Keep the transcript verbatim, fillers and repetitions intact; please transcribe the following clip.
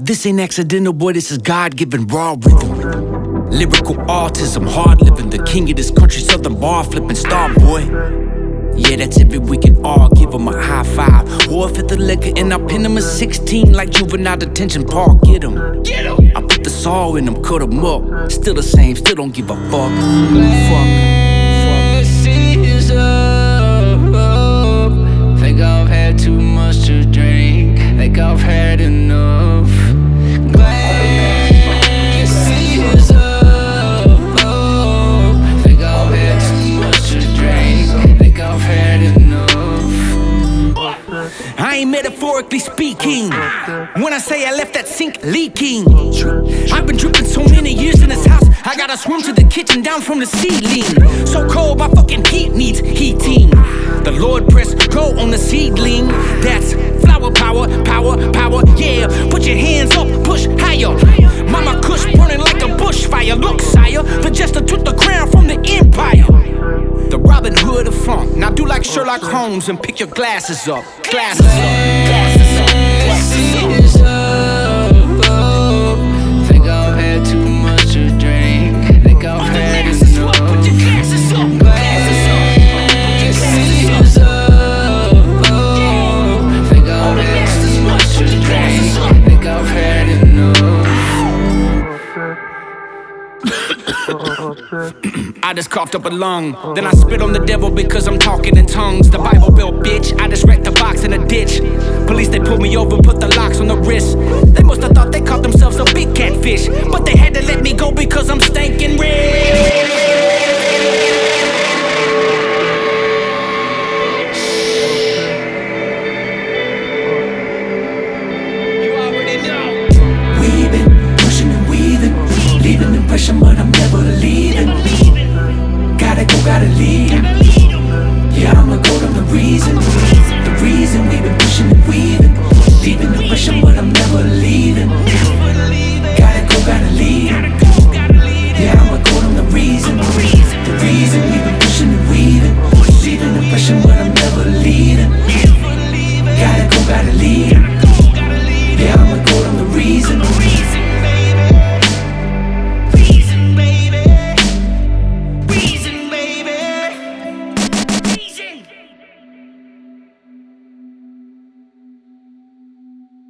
This ain't accidental, boy, this is God-given raw rhythm. Lyrical autism, hard living, the king of this country, southern bar flipping star, boy. Yeah, that's every we can all give him a high five. Or if it's the liquor and I pin him a sixteen like juvenile detention, Paul, get him. Get him. I put the saw in him, cut him up. Still the same, still don't give a fuck. Fuck. Glasses up. Think I've had too much to drink. Think I've had enough. Glasses up. Think I've had too much to drink. Think I've had enough. I ain't metaphorically speaking when I say I left that sink leaking. I've been dripping so many years in this house, I gotta swim to the kitchen down from the ceiling. So cold, my fucking heat needs heating. The Lord press go on the seedling. That's flower power, power, power, yeah. Put your hands up, push higher. Mama Kush burning like a bushfire. Look, sire, the jester took the crown from the empire. The Robin Hood of funk. Now do like Sherlock Holmes and pick your glasses up. Glasses up. Glasses up. Glasses up. Think I've had too much to drink. Think I've had enough. Put your glasses up. Glasses up. Think I've had too much to drink. Think I've had enough. I just coughed up a lung. Then I spit on the devil because I'm talking in tongues. The Bible Belt, bitch. I just wrecked the box in a ditch. Police, they pulled me over, put the locks on the wrist. They must have thought they caught themselves a big cat